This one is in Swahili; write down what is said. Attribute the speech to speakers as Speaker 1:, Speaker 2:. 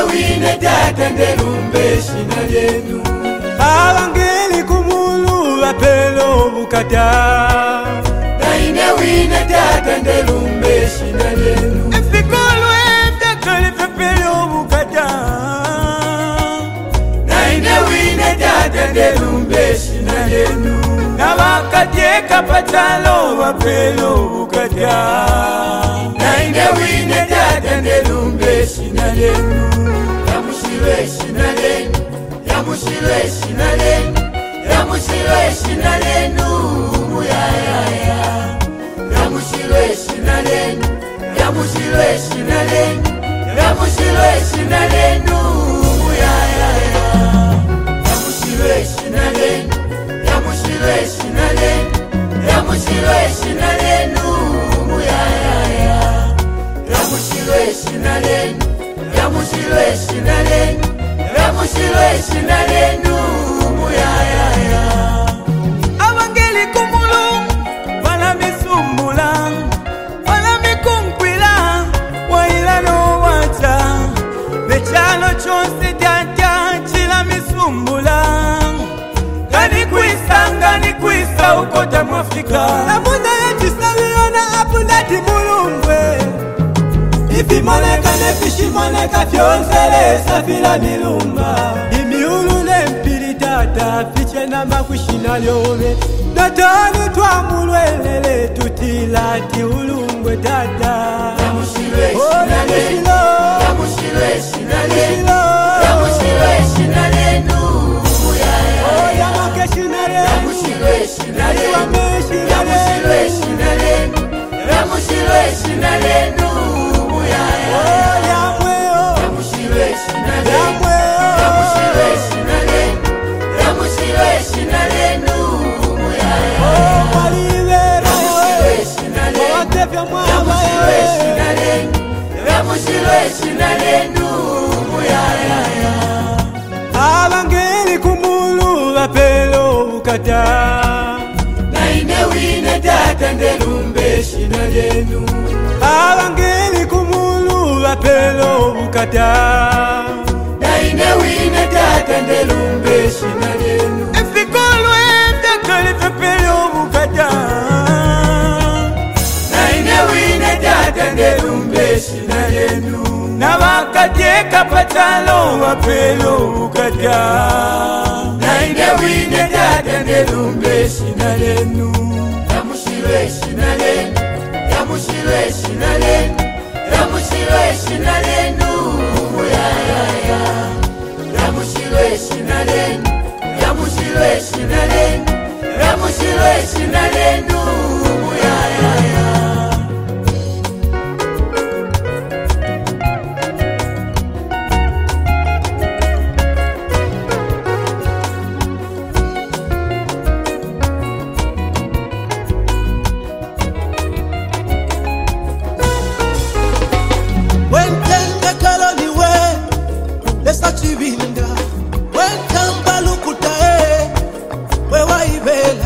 Speaker 1: wine tata ndelumbe shina lenu.
Speaker 2: Abangeli kumulu bapelo bukata.
Speaker 1: Naine wine tata ndelumbe shina lenu.
Speaker 2: Efikolo emtakali pepelo bukata.
Speaker 1: Naine wine tata ndelumbe shina lenu.
Speaker 2: Nabakateka patalo bapelo bukata.
Speaker 1: Naine wine tata ndelumbe shina lenu. Yamushilwe shina lenu. Yamushilwe shina lenu. Yamushilwe shina lenu. Muyayaya. Yamushilwe shina lenu. Yamushilwe shina lenu. Yamushilwe shina lenu. Muyayaya. Yamushilwe shina lenu. Yamushilwe shina lenu. Yamushilwe shina lenu. Muyayaya. Yamushilwe shina lenu. Yamushilwe shina lenu. Yamushilwe shina lenu. Muyayaya.
Speaker 2: Abangeli kumulu bana misumbula. Bana mikunkwila waila no wata. Mechalo chonse tata chila misumbula. Gani kwisa ukota mwafrika. Abunda yetisaliona abunda timulumbwe. Ifi moneka nefishi moneka fyonzele safila milumba. Imiulu nempili tata fiche na makushina lyome. Natani twa mulwelele tutila ti ulumbwe tata.
Speaker 1: Yamushilwe shina lenu. Yamushilwe shina lenu. Yamushilwe shina lenu. Muyayaya. Yamushilwe shina lenu. Yamushilwe shina lenu. Yamushilwe shina lenu. Muyayaya. Yamushilwe shina lenu. Yamushilwe shina lenu. Yamushilwe shina lenu. Muyayaya. Yamushilwe shina lenu. Yamushilwe shina lenu. Yamushilwe shina lenu. Muyayaya.
Speaker 2: Abangeli kumulu bapelo bukata.
Speaker 1: Naine wine tata ndelumbe shina lenu.
Speaker 2: Abangeli kumulu bapelo bukata.
Speaker 1: Naine wine tata ndelumbe shina lenu.
Speaker 2: Efikolo emtakali pepelo bukata.
Speaker 1: Naine wine tata ndelumbe shina lenu.
Speaker 2: Nabakateka patalo bapelo bukata.
Speaker 1: Naine wine tata ndelumbe shina lenu. Yamushilwe shina lenu. Yamushilwe shina lenu. Yamushilwe shina lenu. Muyayaya. Yamushilwe shina lenu. Yamushilwe shina lenu. Yamushilwe shina lenu. Muyayaya.
Speaker 3: Chibinda, when Tambalukuta, where I